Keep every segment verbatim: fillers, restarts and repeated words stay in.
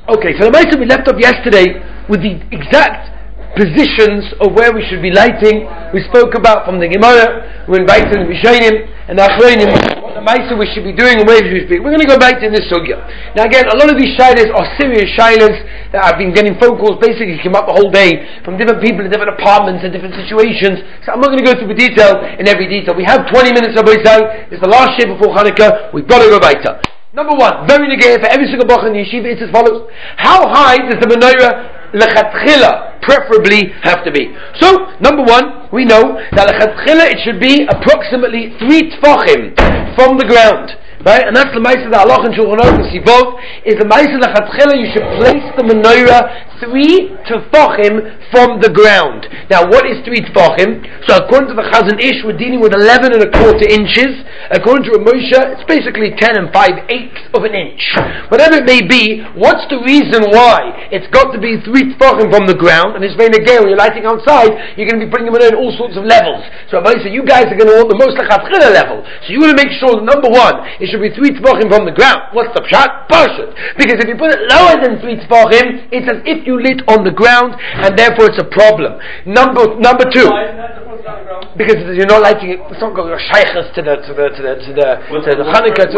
Okay, so the Maisa we left off yesterday with the exact positions of where we should be lighting. We spoke about from the Gemara, we invited the Rishonim and the Achronim, what the Maisa we should be doing and where we should be. We're going to go back to this sugya. Now again, a lot of these shilas are serious shilas that I've been getting phone calls, basically came up the whole day from different people in different apartments and different situations. So I'm not going to go through the detail in every detail. We have twenty minutes of Boisai. It's the last year before Hanukkah. We've got to go back to. Number one, very negay for every single bach in the yeshiva, it's as follows. How high does the menorah lechatchila preferably have to be? So, number one, we know that lechatchila it should be approximately three tfachim from the ground. Right? And that's the Maisa that Allah and Shulchan Aruch Sivot is the Maisa lechatchila you should place the menorah three tefachim from the ground. Now, what is three tefachim? So, according to the Chazon Ish, we're dealing with eleven and a quarter inches. According to Ramosha, it's basically ten and five eighths of an inch. Whatever it may be, what's the reason why it's got to be three tefachim from the ground? And it's very negay when you're lighting outside, you're going to be putting them in all sorts of levels. So, Rabbi said, you guys are going to want the most lechatchila level. So, you want to make sure that number one, it should be three tefachim from the ground. What's the pshat? Pashut. Because if you put it lower than three tefachim, it's as if you lit on the ground, and therefore it's a problem. Number number two, because you're not lighting it. It's not going to shaykhs to the to the to the to the, to the Hanukkah.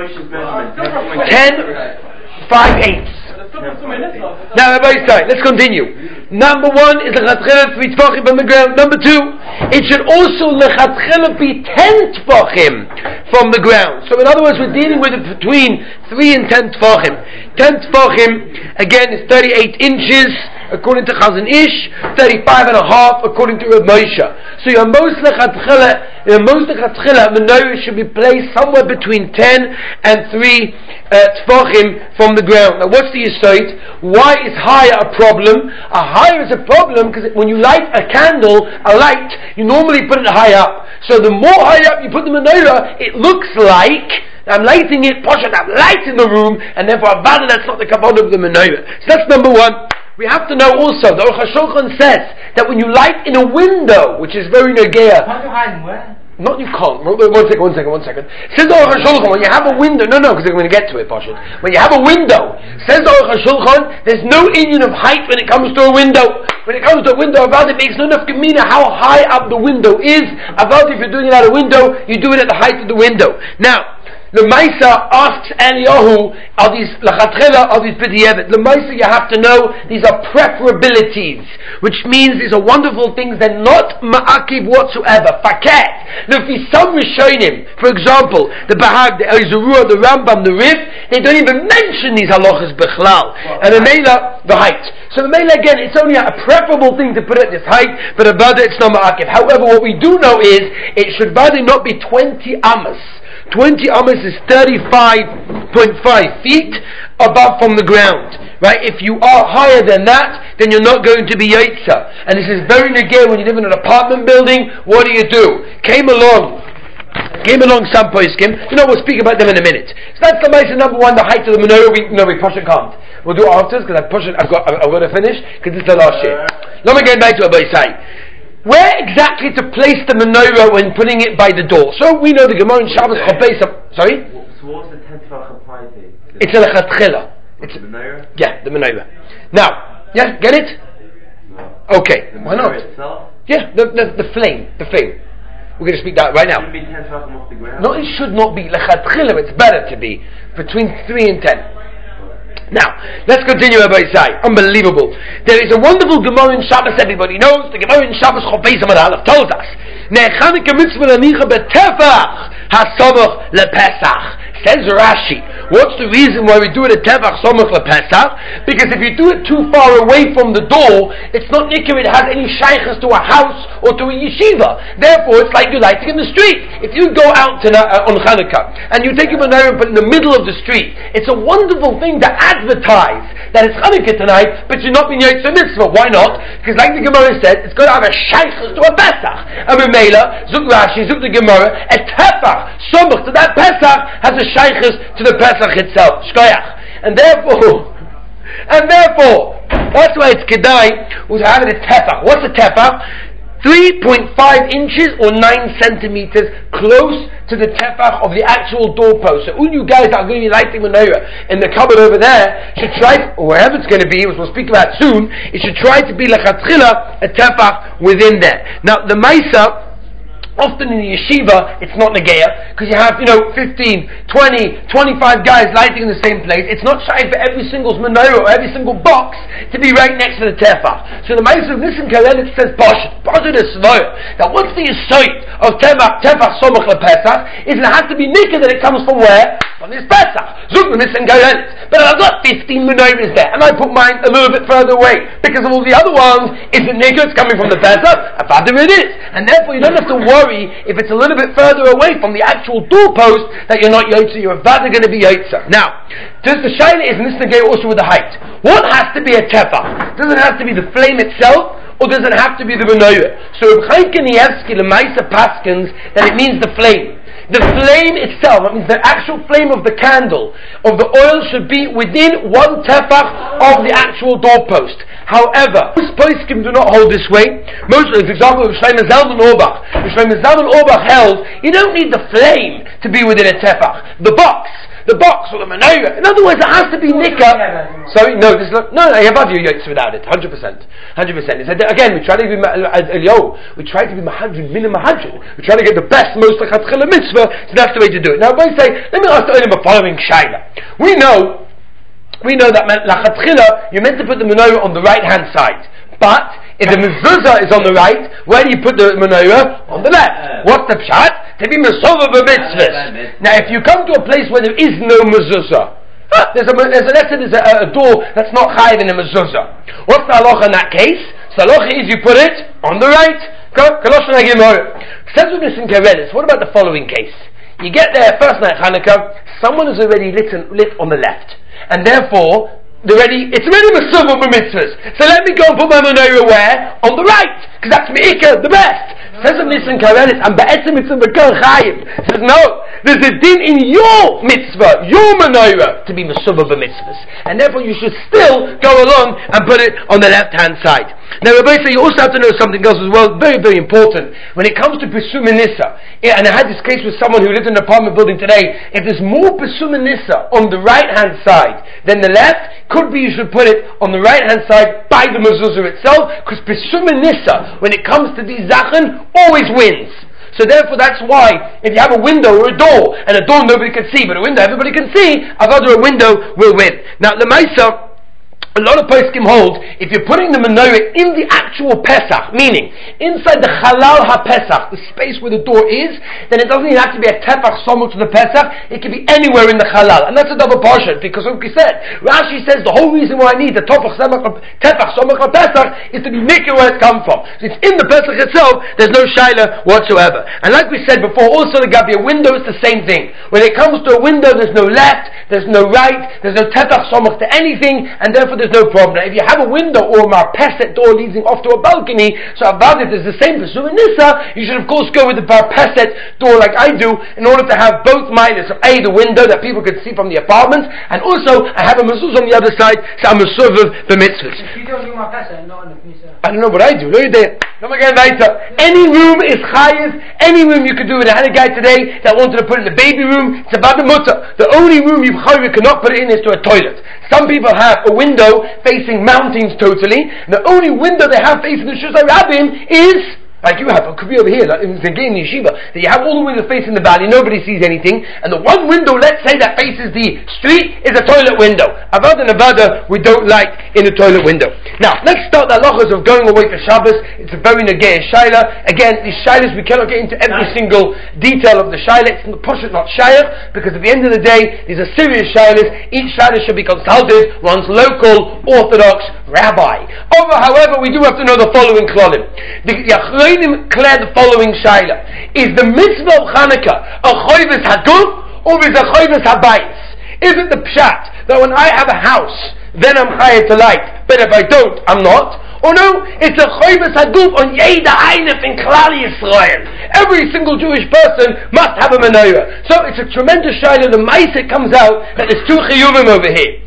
To ten, five eighths. Now, everybody's sorry. Let's continue. Number one is lechatchila three tefachim from the ground. Number two, it should also lechatchila be ten tefachim from the ground. So, in other words, we're dealing with it between three and ten tefachim. Ten tefachim again is thirty-eight inches according to Chazon Ish, thirty-five and a half according to Reb Moshe. So, your most lechatchila, your most lechatchila menorah should be placed somewhere between ten and three uh, tefachim from the ground. Now, what's the yesod? Why is higher a problem? A higher is a problem because when you light a candle, a light, you normally put it high up. So the more high up you put the menorah, it looks like I'm lighting it, poshet, I'm lighting the room, and therefore avada, that's not the kavanah of the menorah. So that's number one. We have to know also, the Aruch HaShulchan says that when you light in a window, which is very negaya, not you can't. One second, one second, one second. Says the Aruch HaShulchan, when you have a window, no, no, because I'm going to get to it, Pashat. When you have a window, says the Aruch HaShulchan, there's no union of height when it comes to a window. When it comes to a window, about it makes no enough gemina how high up the window is. About if you're doing it at a window, you do it at the height of the window. Now, the Maisa asks Eliyahu, are these lechatchila, are these b'diavad? The Maisa, you have to know, these are preferabilities, which means these are wonderful things, they're not ma'akib whatsoever. Faket. Now, if you some Rishonim, for example, the Bahag, the Ezurua, the Rambam, the Rif, they don't even mention these halachas b'chlal. And the Mela, the height. So the Mela, again, it's only a preferable thing to put at this height, but about it, it's not ma'akib. However, what we do know is, it should rather not be twenty amas. twenty amas is thirty-five point five feet above from the ground. Right? If you are higher than that, then you're not going to be yotza. And this is very negay when you live in an apartment building. What do you do? Came along, came along some poskim. You know, we'll speak about them in a minute. So that's the Maisa number one, the height of the menorah. We, no, we push it can't. We'll do it afterwards because I push it. I've got, I've got to finish because this is the last year. Let me get back to what I say. Where exactly to place the menorah when putting it by the door? So we know the Gemara in Shabbos Chopei. Sorry? So what's the ten tefach apply to? It's a lechatchila. It's the menorah? Yeah, the menorah. Now, yeah, get it? No. Okay, the why not? Itself? Yeah, the, the the flame, the flame. We're going to speak that right now. It shouldn't be ten tefach off the ground. No, it should not be lechatchila. It's better to be between three and ten. Now, let's continue Rabbi Isai. Unbelievable. There is a wonderful Gemara in Shabbos, everybody knows. The Gemara in Shabbos Chopei Samad Aleph tells us, Ne'echanike mitzvah lanicha betefach hasamach lepesach. Says Rashi, what's the reason why we do it at tefach samach lepesach? Because if you do it too far away from the door, it's not nikkur, it has any shaykhs to a house or to a yeshiva. Therefore, it's like you're lighting in the street. If you go out to, uh, on Hanukkah, and you take a menorah and put it in the middle of the street, it's a wonderful thing to advertise that it's Hanukkah tonight, but you're not being yotze mitzvah. Why not? Because like the Gemara said, it's going to have a shaykhs to a Pesach. And Mela, Zuk Rashi, Zuk the Gemara, a tefach, samach to that Pesach has a shaykhs to the Pesach itself. Shkoyach. And therefore, and therefore, that's why it's kedai to have it a tefach. What's a tefach? three point five inches or nine centimeters close to the tefach of the actual doorpost. So all you guys that are going to be lighting menorah in the cupboard over there should try, or wherever it's going to be, which we'll speak about soon, it should try to be lechatchila, a tefach within there. Now the Maisa, often in the yeshiva, it's not negeya, because you have, you know, fifteen, twenty, twenty-five guys lighting in the same place. It's not shy for every single menorah or every single box to be right next to the tefach. So the Ma'aseh of Nissen Kohelet says, Pashut, Pashut is Svara, that what's the yesod of tefach, tefach somach lePesach, is it has to be nikah that it comes from where? From this Pesach. Zuk Nissen Kohelet. But I've got fifteen menorahs there, and I put mine a little bit further away, because of all the other ones, is it nikah, it's coming from the Pesach? Avada it is. And therefore you don't have to worry if it's a little bit further away from the actual doorpost that you're not yotza, you're rather going to be yotza. Now, does the shaila is in this negay also with the height? What has to be a tefach? Does it have to be the flame itself, or does it have to be the menorah? So Reb Chaim Kanievsky Lemaisa paskins that it means the flame. The flame itself, that means the actual flame of the candle, of the oil, should be within one tefach of the actual doorpost. However, most poskim do not hold this way. Most, for example, Shlomo Zalman Auerbach, Shlomo Zalman Auerbach held, you don't need the flame to be within a tefach. The box, the box or the menorah. In other words, it has to be nikah. Sorry, no, this is not, no, no, you have your yates without it, hundred percent, hundred percent. Again, we try to be Elio, we try to be mahadrin, min mahadrin. We try to get the best, most lechatchila mitzvah. So that's the way to do it. Now, I say, let me ask the Olim the following shaila. We know, we know that lechatchila, you're meant to put the menorah on the right hand side, but if the mezuzah is on the right, where do you put the menorah? On the left. What's the pshat? To be mesova b'mitzvahs. Now, if you come to a place where there is no mezuzah, huh, there's a there's a, there's a, a door that's not chayiv in a mezuzah. What's the halacha in that case? So halacha is you put it on the right. What about the following case? You get there first night Hanukkah, someone is already lit, lit on the left, and therefore they're ready, it's already mesuvah b'mitzvahs. So let me go and put my menorah where? On the right, because that's me'ikah, the best. Says of Nissen Kohelet, and be'etzem mitzvah b'kol chayim. Says no, there's a din in your mitzvah, your menorah, to be mesuvah b'mitzvahs, and therefore you should still go along and put it on the left hand side. Now, Rabbi say you also have to know something else as well, very, very important. When it comes to Pesum Nissa, and I had this case with someone who lived in an apartment building today, if there's more Pesum Nissa on the right hand side than the left, could be you should put it on the right hand side by the mezuzah itself, because Pesum Nissa, when it comes to these Zachen, always wins. So therefore that's why if you have a window or a door, and a door nobody can see, but a window everybody can see, Avada a window will win. Now the Maisa, a lot of poskim hold, if you're putting the menorah in the actual Pesach, meaning inside the Halal HaPesach, the space where the door is, then it doesn't even have to be a tefach somuk to the Pesach, it can be anywhere in the Halal. And that's a double portion, because like we said, Rashi says the whole reason why I need the tefach somuk HaPesach is to be nikah where it comes from. So it's in the Pesach itself, there's no shaila whatsoever. And like we said before, also the Gabi, a window is the same thing. When it comes to a window, there's no left, there's no right, there's no tefach somuk to anything, and therefore there's no problem. Now, if you have a window or a marpeset door leading off to a balcony, so about it is the same for Pesum Nissa, you should of course go with the marpeset door like I do, in order to have both minus of A, the window that people can see from the apartment, and also I have a mezuzah on the other side, so I'm a mesuvav b'mitzvahs. If you don't do marpeset, not on the Knisa. I don't know what I do. Look at that. Any room is chayiv. Any room you could do it. I had a guy today that wanted to put it in the baby room. It's about the mutter. The only room you cannot put it in is to a toilet. Some people have a window facing mountains totally. The only window they have facing the Shusay Rabbim is, like you have, it could be over here, like in the game in Yeshiva, that you have all the windows facing the valley, nobody sees anything, and the one window, let's say, that faces the street is a toilet window. Avada and Avada, we don't like in a toilet window. Now, let's start the halachas of going away for Shabbos. It's a very negay shaila. Again, these shailas, we cannot get into every single detail of the shaila. It's push it, not shayach, because at the end of the day, these are serious shailas. Each shaila should be consulted one's local Orthodox rabbi. Over, however, we do have to know the following klolim. The Yachreinim declare the following shaila: is the mitzvah of Chanukah a choivus haguf or is a choivus habayis? Is it the pshat that when I have a house, then I'm chayav to light, but if I don't, I'm not? Or no, it's a choivus haguf on Yeda Einef in Klal Yisrael. Every single Jewish person must have a menorah. So it's a tremendous shaila. The ma'aseh comes out that there's two chiyuvim over here.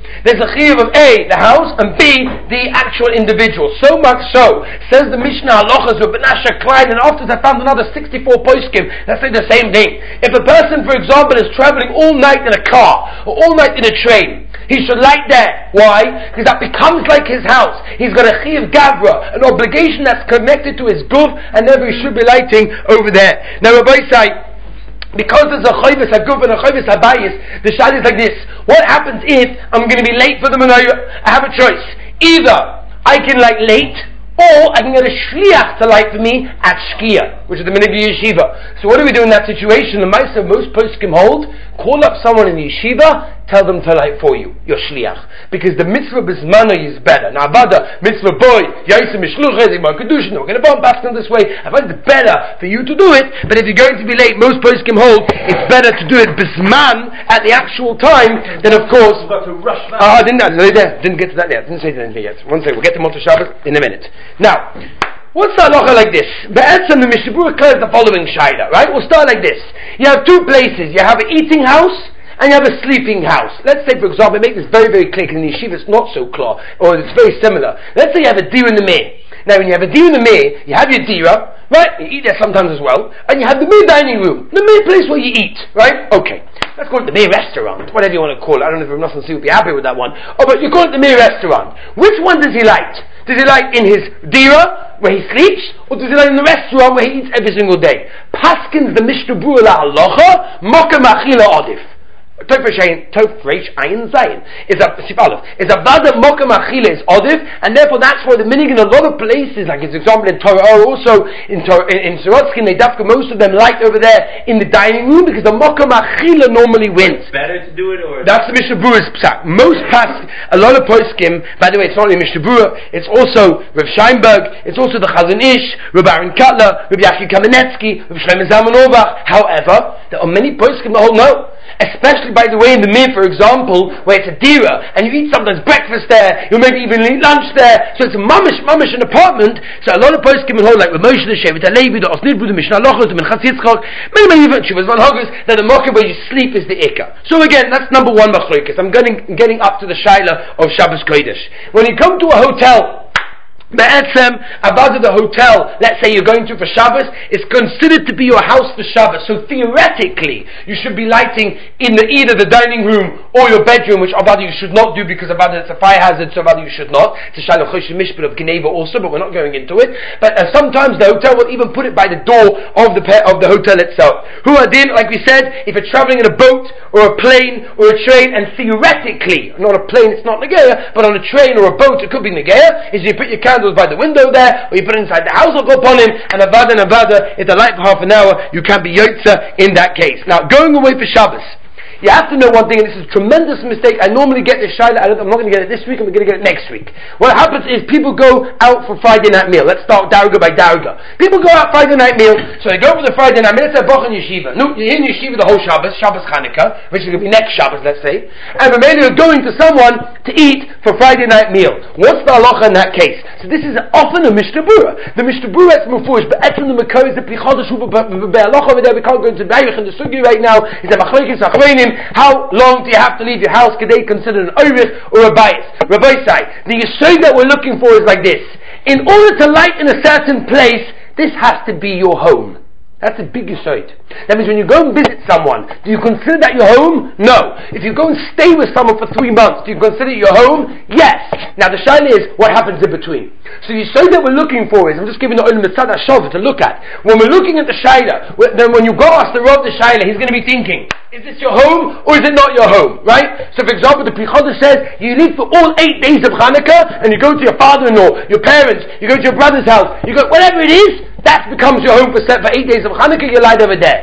There's a chiyuv of A, the house, and B, the actual individual. So much so, says the Mishnah Halachas of Benasha Klein, and after I found another sixty-four poskim that say the same thing. If a person, for example, is traveling all night in a car, or all night in a train, he should light there. Why? Because that becomes like his house. He's got a chiyuv gavra, an obligation that's connected to his guf, and therefore he should be lighting over there. Now Rabbi say, because there's a chayvis haguf and a chayvis habayis, the shad is like this. What happens if I'm going to be late for the menorah? I have a choice. Either I can light late, or I can get a shliach to light for me at shkia, which is the minhag of yeshiva. So what do we do in that situation? The ma'aseh most poskim hold, call up someone in the yeshiva, tell them to light for you, your shliach. Because the mitzvah bismana is better. Now, avada, mitzvah boy, yaisa mishluches, imar kedushin, we're going to bomb past them this way. I find it's better for you to do it, but if you're going to be late, most poskim hold, it's better to do it bisman at the actual time, then of course... You've got to rush back. Ah, uh, didn't, uh, didn't get to that yet, didn't say anything yet. One second, we'll get to Motzei Shabbos in a minute. Now, what's the halacha like this? Be'etzem the Mishnah Berurah clears the following shaila, right? We'll start like this. You have two places. You have an eating house and you have a sleeping house. Let's say, for example, make this very, very clear, because in the yeshiva it's not so clear, or it's very similar. Let's say you have a dir in the mir. Now, when you have a dir in the mir, you have your dira, right? You eat there sometimes as well, and you have the mir dining room, the mir place where you eat, right? Okay. Let's call it the mir restaurant, whatever you want to call it. I don't know if Rav Nosson would be happy with that one. Oh, but you call it the mir restaurant. Which one does he light? Does he light in his dira, where he sleeps, or does he light in the restaurant where he eats every single day? Paskins the Mishnah Berurah la halacha, mokem achila odif. Tov Reish Ayin Zayin is a Sif Aleph is a vada mokem achila is odif, and therefore that's why the minhag in a lot of places, like for example in Torah, or also in Torah, in, in Sorotzkin, they dafka most of them light over there in the dining room because the mokem achila normally wins. It's better to do it, or that's the Mishnah Berurah's psak. Most pas, a lot of poskim. By the way, it's not only Mishnah Berurah, it's also Rav Scheinberg, it's also the Chazon Ish, Rav Aaron Kotler, Rav Yaakov Kamenetsky, Rav Shlomo Zalman Auerbach. However, there are many poskim that hold no. Especially, by the way, in the mir, for example, where it's a dira, and you eat sometimes breakfast there, you maybe even eat lunch there, so it's a mamish, mamish, an apartment. So a lot of posts come and hold, like Ramosha, the Shevet HaLevi, the Osnidbu, the Mishnah Lochos, the Minchas Yitzchak, many, many even Shuvas Van Hogus, that the mocker where you sleep is the ikka. So again, that's number one machlokas. I'm getting, getting up to the shaila of Shabbos Kodesh. When you come to a hotel, Be'etzem, about the hotel, let's say you're going to for Shabbos, is considered to be your house for Shabbos. So theoretically, you should be lighting in the, either the dining room or your bedroom, which Avada you should not do because Avada it's a fire hazard, so Avada you should not. It's a Shalom Chosh Mishpat of Geneva also, but we're not going into it. But uh, sometimes the hotel will even put it by the door of the pe- of the hotel itself. Who are din, like we said, if you're traveling in a boat or a plane or a train, and theoretically, not a plane, it's not Negea, but on a train or a boat, it could be Negea, is you put your candles by the window there, or you put it inside the house or go upon him, and Avada and Avada, it's a light for half an hour, you can't be Yotza in that case. Now, going away for Shabbos, you have to know one thing, and this is a tremendous mistake. I normally get this shaila, I'm not going to get it this week, I'm going to get it next week. What happens is people go out for Friday night meal. Let's start Darga by Darga. People go out Friday night meal, so they go for the Friday night meal, let's say Boch in Yeshiva. No, you're in Yeshiva the whole Shabbos, Shabbos Chanukah, which is going to be next Shabbos, let's say, and maybe you're going to someone to eat for Friday night meal. What's the halacha in that case? So this is often a Mishnah Berurah. The Mishnah Berurah is mufurish, but etzem the Makor is the Pichodesh Huva be'halacha over there. We can't go into Bayich and the Sugi right now. Is a Machlokes Achronim. How long do you have to leave your house? Could they consider an Oirich or a Bayis? Rabbi Sai, the Yesod that we're looking for is like this. In order to light in a certain place, this has to be your home. That's a big Yesod. That means when you go and visit someone, do you consider that your home? No. If you go and stay with someone for three months, do you consider it your home? Yes. Now the shaila is, what happens in between? So the Yesod that we're looking for is, I'm just giving the Olam Mitzad HaShov to look at. When we're looking at the shaila, then when you go ask the Rav the shaila, he's going to be thinking, is this your home or is it not your home? Right? So for example, the Pri Chodesh says, you leave for all eight days of Hanukkah, and you go to your father-in-law, your parents, you go to your brother's house, you go, whatever it is, that becomes your home for set for eight days of Hanukkah, you lie over there.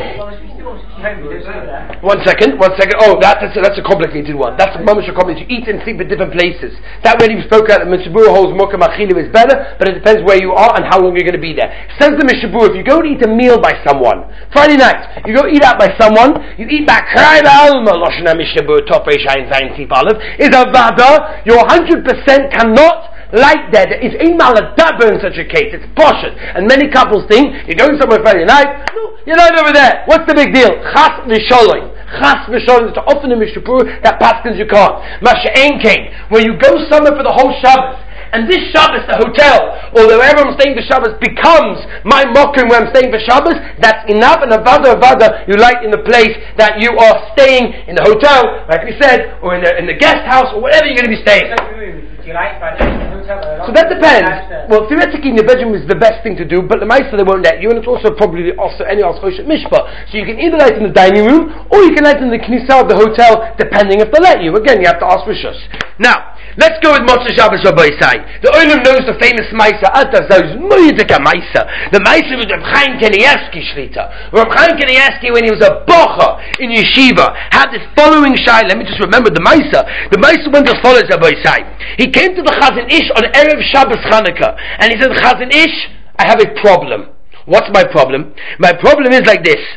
One second, one second. Oh, that, that's, a, that's a complicated one. That's a mamash complicated. You eat and sleep at different places. That really we spoke about. The Mishnah Berurah holds mokem achila is better, but it depends where you are and how long you're going to be there. Says the Mishnah Berurah, if you go to eat a meal by someone, Friday night, you go eat out by someone, you eat back, Loshana Mishnah Berurah, Top Reish Ayin Zayin Sif Aleph, is a vada, you one hundred percent cannot light there. There is a maladaba in such a case. It's poshut. And many couples think, you're going somewhere Friday night, no, you're not over there. What's the big deal? Chas v'sholoi. Chas v'sholem, to often in Mishapur, that paskins you can't. Masha Ein Kain, when you go somewhere for the whole Shabbos, and this Shabbos, the hotel, or wherever I'm staying for Shabbos, becomes my mokum where I'm staying for Shabbos, that's enough, and avada avada, you light in the place that you are staying, in the hotel, like we said, or in the, in the guest house, or whatever you're going to be staying. So that depends. Well, theoretically, in the bedroom is the best thing to do, but the Meister they won't let you, and it's also probably also any Choshet Mishpah. So you can either light in the dining room, or you can light in the Knesset of the hotel, depending if they let you. Again, you have to ask for Shus. Now, let's go with Motzei Shabbos Rabbi Isai. The Olam knows the famous Meister. Atas knows Moedeka Meister. The Meister was Reb Chaim Kanievsky Shlita. Reb Chaim Kanievsky, when he was a bocha in yeshiva, had this following shai. Let me just remember the Meister. The Meister went as follows, Rabbi Isai. He came to the Chazon Ish on Erev Shabbos Chanukah, and he said, Chazon Ish, I have a problem. What's my problem? My problem is like this.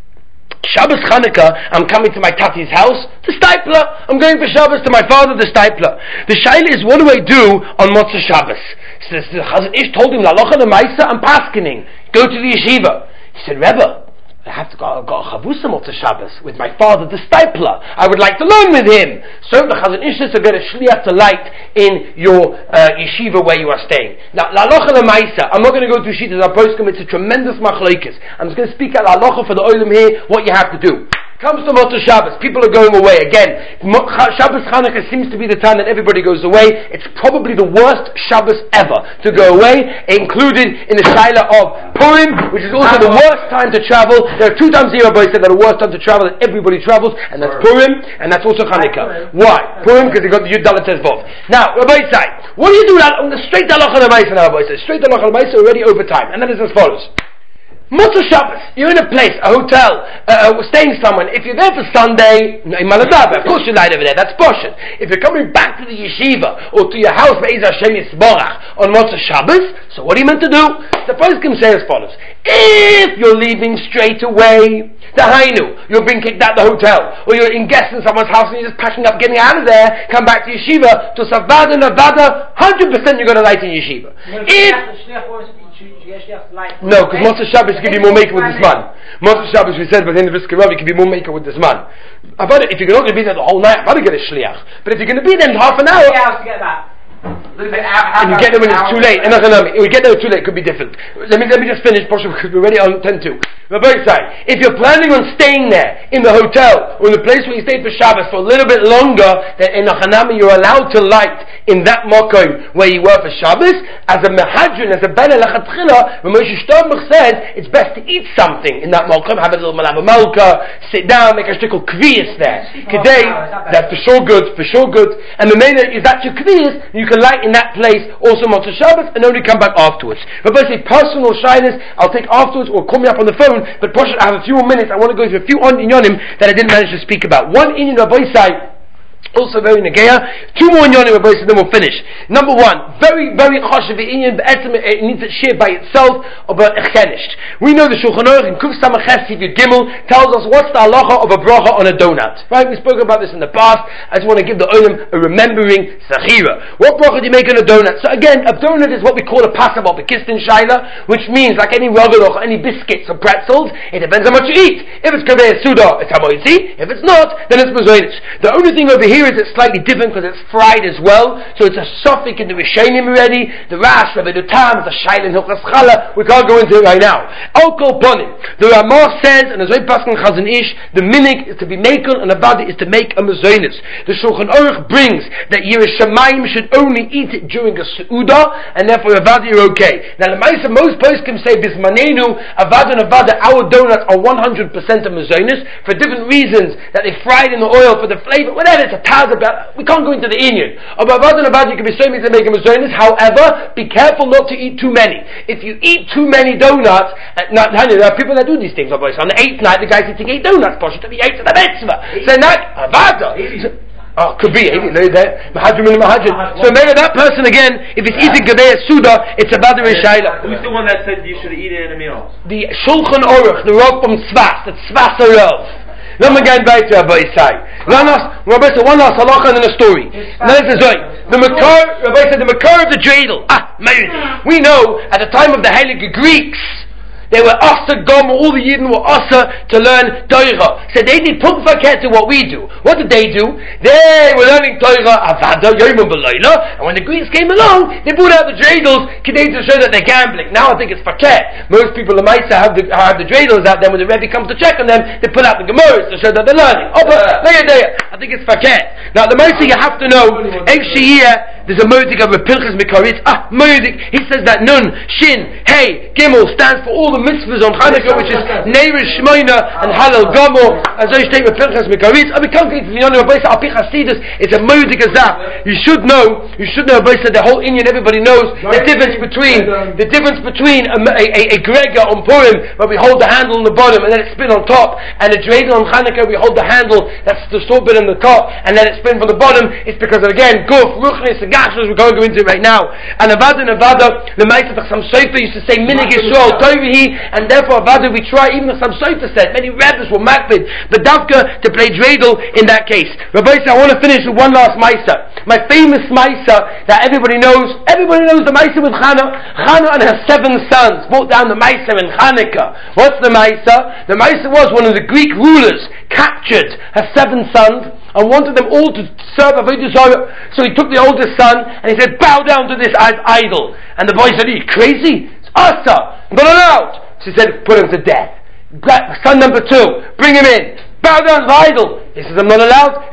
Shabbos Chanukah, I'm coming to my tati's house, the Steipler. I'm going for Shabbos to my father, the Steipler. The shaila is, what do I do on Motzei Shabbos? So the Chazon Ish told him, Lalocha Lemaisa, I'm paskening. Go to the yeshiva. He said, Rebbe, I have to go, I've got a chavusa Motzei Shabbos with my father, the Steipler. I would like to learn with him. So the Chazon Ish says, get a shliach to light in your uh, yeshiva where you are staying. Now, la'alocha l'maisa, I'm not going to go through shittas aposkim, it's a tremendous machlokes. I'm just going to speak out la'alocha for the olim here, what you have to do. Comes to Motzei Shabbos, people are going away. Again, Shabbos Chanukah seems to be the time that everybody goes away. It's probably the worst Shabbos ever to go away, included in the shaila of Purim, which is also the worst time to travel. There are two times here Rabbi said that the worst time to travel, that everybody travels, and that's Purim, and that's also Chanukah. Why? Purim, because they got the Yud Dalet Tezvov. Now, Rabbi said, what do you do on the straight halacha l'maisa now, Rabbi said? Straight halacha l'maisa already over time, and that is as follows. Motzei Shabbos, you're in a place, a hotel, uh, uh, staying somewhere. If you're there for Sunday, in Maladava, of course you light over there, that's poshut. If you're coming back to the yeshiva, or to your house, Be'ez Hashem Yisborach, on Motzei Shabbos, so what are you meant to do? The Poskim can say as follows. If you're leaving straight away, the Hainu, you're being kicked out the hotel, or you're in guest in someone's house and you're just packing up, getting out of there, come back to yeshiva, to Savada, Nevada, one hundred percent you're going to light in yeshiva. If no, because Motzei Shabbos you can be more maker with this man. Motzei Shabbos we said by the end of this Rav you can be more maker with this man. About it, if you're not going to be there the whole night, I've got to get a shliach. But if you're going to be there in half an hour, to get that. And you get there when it's too late. And we get there too late, it could be different. Let me let me just finish, because we're already on ten to. Rabbi Isai, if you're planning on staying there in the hotel or in the place where you stayed for Shabbos for a little bit longer, then in a Hanami you're allowed to light in that makom where you were for Shabbos. As a mehadrin, as a ben elachatchila, Moshe Sternbuch said it's best to eat something in that makom. Have a little malava malka, sit down, make a shtickle kviyas there. Today, that's for sure good, for sure good. And the main is that your kviyas, you can light in that place also Motzei Shabbos and only come back afterwards. Rabbi say personal shyness I'll take afterwards, or call me up on the phone. But Poshet, I have a few more minutes. I want to go through a few inyanim that I didn't manage to speak about. One inyan Rabbi say, also very negeya. Two more inyanim Rabbi say, then we'll finish. Number one, very very chashuv inyan. It needs to share by itself about chenished. We know the Shulchan Aruch in Kuf Samaches Yud Gimel tells us what's the halacha of a bracha on a donut. Right? We spoke about this in the past. I just want to give the olim a remembering sachira. What bracha do you make on a donut? So again, a donut is what we call a pasabot, a kistin shaila, which means like any ragadoch, any biscuits or pretzels, it depends how much you eat. If it's kaveh suda, it's hamoitzi. If it's not, then it's mezoinus. The only thing over here is it's slightly different because it's fried as well. So it's a suffix in the Rishonim already. The Rash, Rabbi Dutam, the Shaila in Hilchas Chala. We can't go into it right now. Al kol ponim. The Ramah says, and as we pass on Chazon Ish, the minik is to be makel and the body is to make a mezoinus. The Shulchan Aruch brings that Yerushalayim should only eat it during a seuda, and therefore avada you're okay. Now the Ma'aseh, most posts can say bismanenu avada and avada, our donuts are one hundred percent a mezoinus for different reasons, that they fried in the oil for the flavor, whatever. It's a taz about. We can't go into the inyan. About avada and avada, you can be so to make a mezoinus. However, be careful not to eat too many. If you eat too many donuts, uh, not, there are people that do these things. Obviously, on the eighth night, the guy's eating eight donuts. Poshet to be eight to the mitzvah. So not avada. Oh, could be. Mahadrim and Mahadrim. So maybe that person again, if he's eating Gedei Suda, it's about the Rishaila. Who's the one that said you should eat it in a meal? The Shulchan Aruch, the Rav from Tzvas, the Tzvas Rav. Let me get back to Rabbi Isai. Rabbi said one last halacha and then a story. Now this is right. The Makar, Rabbi said the Makar of the dreidel. Ah, we know at the time of the Heilige Greeks, They were Asa Gomer, all the Yidden were Asa to learn Torah. So they did put verkehrt to what we do. What did they do? They were learning Torah, Avada, Yomim B'Layla, and when the Greeks came along, they brought out the dreidels to show that they're gambling. Now I think it's verkehrt. Most people in Maisa have the, have the dreidels out there. When the Rebbe comes to check on them, they pull out the Gemaras to show that they're learning. Oh, but, I think it's verkehrt. Now the Maisa, you have to know, Ev Shehiyah, there's a modik of a Pilchas Mikaritz. Ah, modik. He says that Nun, Shin, Hey, Gimel stands for all the mitzvahs on Hanukkah, which is Neiris Shmoina and Halal Gomor. As I state with Pilchas Mikaritz, I become if you don't know about Al Pi Chasidus, it's a modik azaf. You should know. You should know about the whole Indian. Everybody knows the difference between the difference between a, a, a, a Grega on Purim, where we hold the handle on the bottom and let it spin on top, and a dreidel on Hanukkah, we hold the handle that's the sword bit on the top and let it spin from the bottom. It's because of, again, Guf, Ruchnis, and Gashus, we're going to go into it right now. And Avada and Avada, the Ma'aseh Chassam Sofer used to say Minig Yisrael Tovihi, and therefore Avada we try, even the Chassam Sofer said, many rabbis were makbid, but Davka to play dreidel in that case. Rabbi, I want to finish with one last Ma'aseh. My famous Ma'aseh that everybody knows, everybody knows the Ma'aseh with Chana. Chana and her seven sons brought down the Ma'aseh in Hanukkah. What's the Ma'aseh? The Ma'aseh was one of the Greek rulers captured her seven sons and wanted them all to serve Avodah Zarah. So he took the oldest son and he said, bow down to this idol. And the boy said, are you crazy? It's Asa. I'm not allowed. She said, put him to death. Son number two, bring him in. Bow down to the idol. He says, I'm not allowed.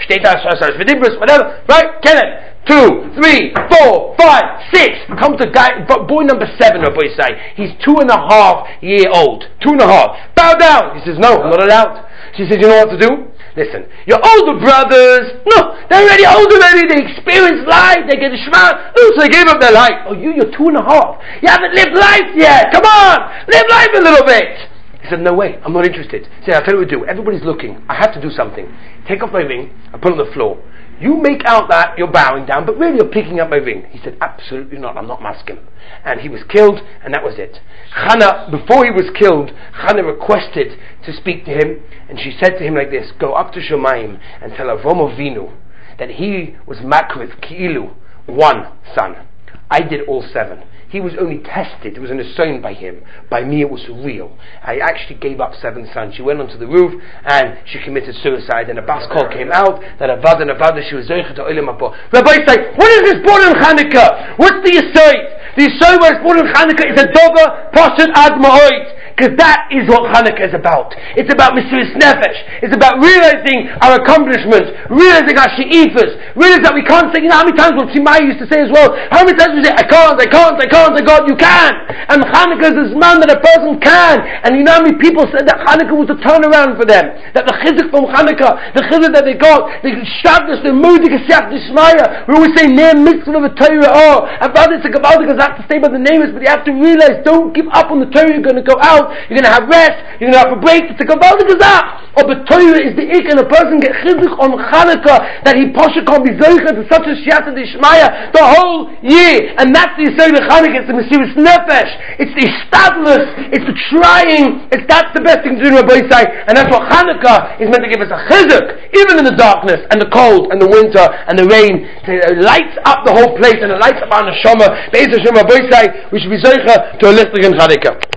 Whatever. Right? Kill him. Two, three, four, five, six. Come to guy, boy number seven, or boy say. He's two and a half year old. Two and a half. Bow down. He says, no, I'm not allowed. She says, you know what to do? Listen, your older brothers, no, they're already older already, they experience life, they get a shema, oh, so they gave up their life. Oh, you, you're two and a half. You haven't lived life yet. Come on, live life a little bit. He said, no way, I'm not interested. He said, I'll tell you what to do. Everybody's looking. I have to do something. Take off my ring and put it on the floor. You make out that you're bowing down, but really you're picking up my ring. He said, absolutely not, I'm not masking. And he was killed, and that was it. Chana, before he was killed, Chana requested to speak to him, and she said to him like this, go up to Shomayim and tell Avram Avinu that he was makrith ki'ilu, one son. I did all seven. He was only tested. It was an assign by him. By me it was real. I actually gave up seven sons. She went onto the roof and she committed suicide, and a bas kol came out that Avada and Avada she was zeicha to olam haba. Rabbi say, what is this born in Hanukkah? What's the aside? The aside where it's born in Hanukkah is a dover pashat ad ma'oid. Because that is what Hanukkah is about. It's about Mesiras Nefesh. It's about realizing our accomplishments, realizing our she'ifas, realizing that we can't say, you know how many times what Shimai used to say as well, how many times we say, I can't, I can't, I can't, I can't, you can. And Hanukkah is this man that a person can. And you know how many people said that Hanukkah was a turnaround for them, that the chizuk from Hanukkah, the chizuk that they got, the shavnus, the modik, the siyach d'shmaya, we always say, ne'er mitzvah of a Torah, oh, and about it's a Kabbalah, because I have to stay by the names, but you have to realize, don't give up on the Torah, you're going to go out, you're going to have rest, you're going to have a break. It's a Kabbalah Gazah. Or the Torah is the ik, and a person get chizuk on Chanukah that he posha can't be zoicha to such a shiata d'ishmaya the whole year. And that's the Yisrael of Chanukah. It's the Mesiras Nefesh. It's the istadlus. It's the trying. It's that's the best thing to do in Rabbi Say. And that's what Chanukah is meant to give us a chizuk, even in the darkness and the cold and the winter and the rain. It lights up the whole place and it lights up our neshama. Be'ez Hashem Rabbi Say, we should be zoicha to a lichtig in Chanukah.